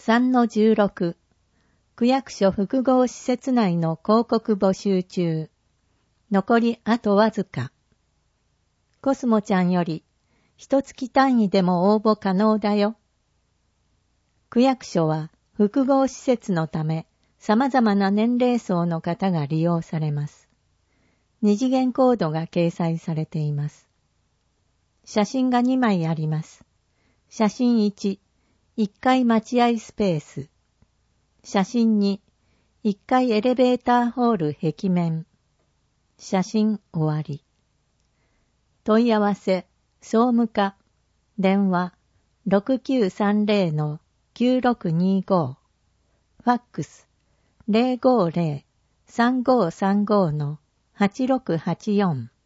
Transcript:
3-16 区役所複合施設内の広告募集中。残りあとわずか。コスモちゃんより、1月単位でも応募可能だよ。区役所は複合施設のため、様々な年齢層の方が利用されます。二次元コードが掲載されています。写真が2枚あります。写真1、1階待合スペース。写真2、1階エレベーターホール壁面。写真終わり。問い合わせ、総務課、電話 6930-9625、ファックス 050-3535-8684